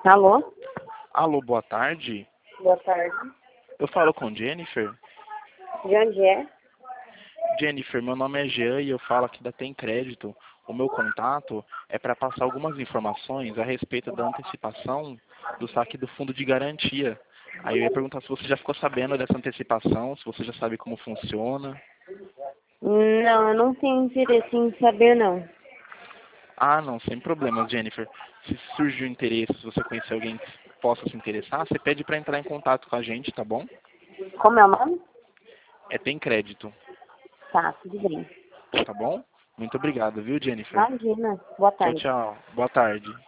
Alô? Alô, boa tarde. Boa tarde. Eu falo com Jennifer. De onde é? Jennifer, meu nome é Jean e eu falo aqui da Tem Crédito. O meu contato é para passar algumas informações a respeito da antecipação do saque do fundo de garantia. Aí eu ia perguntar se você já ficou sabendo dessa antecipação, se você já sabe como funciona. Não, eu não tenho interesse em saber, não. Ah, não, sem problemas, Jennifer. Se surgir o interesse, se você conhecer alguém que possa se interessar, você pede para entrar em contato com a gente, tá bom? Como é o nome? É Tem Crédito, Tá, tudo bem. tá bom? Muito obrigado, viu, Jennifer? Imagina. Boa Tchau, tarde. tchau. Boa tarde.